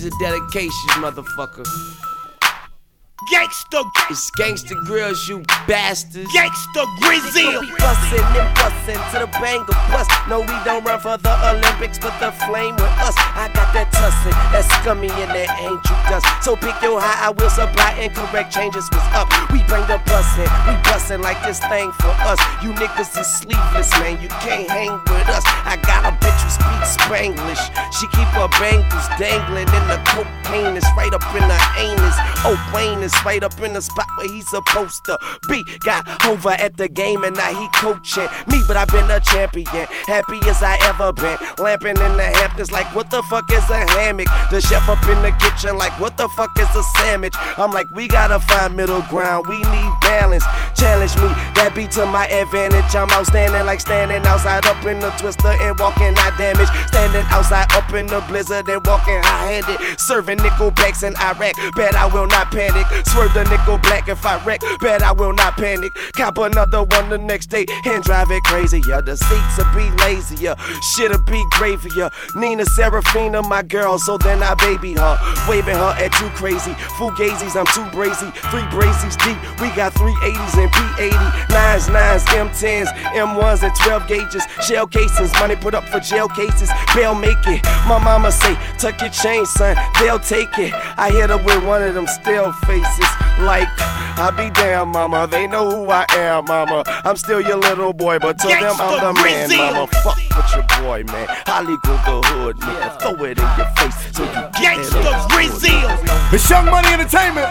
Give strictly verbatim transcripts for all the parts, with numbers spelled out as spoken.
These are dedications, motherfucker. Gangsta, it's Gangsta Grills, you bastards. Gangsta Grizzle. We bustin' and bustin' to the bang of bust. No, we don't run for the Olympics, but the flame with us. I got that tussin', that scummy and that angel dust. So pick your high, I will supply and correct changes what's up. We bring the bussin', we bussin' like this thing for us. You niggas is sleeveless, man, you can't hang with us. I got a bitch who speaks Spanglish. She keep her bangles dangling in the cocaine. It's right up in her anus. Oh, Wayne is right up in the spot where he's supposed to be. Got over at the game and now he coaching me, but I've been a champion, happy as I ever been. Lamping in the Hamptons like what the fuck is a hammock? The chef up in the kitchen like what the fuck is a sandwich? I'm like we gotta find middle ground, we need balance. Challenge me, that be to my advantage. I'm outstanding like standing outside up in the Twister and walking high damage. Standing outside up in the blizzard and walking high-handed. Serving nickelbacks in Iraq, bet I will not panic. Swerve the nickel black if I wreck, bet I will not panic. Cop another one the next day and drive it crazier. The seats will be lazier, shit'll be gravier. Nina Serafina, my girl, so then I baby her. Waving her at you crazy. Fugazis, I'm too brazy. Three brazies deep, we got three eighties and P eighty. Nines, nines, M tens, M ones and twelve gauges. Shell casings, money put up for jail cases. Bail make it. My mama say, tuck your chain, son, they'll take it. I hit her with one of them still faces. Like, I be damn, mama, they know who I am, mama. I'm still your little boy, but to them I'm the man, mama. Fuck with your boy, man. Hollywood the hood, nigga. Throw it in your face so you get it. Gangsta Grizzle. It's Young Money Entertainment.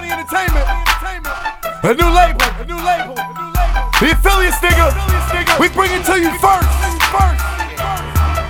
A new label. A new label. The affiliates, nigga. We bring it to you first.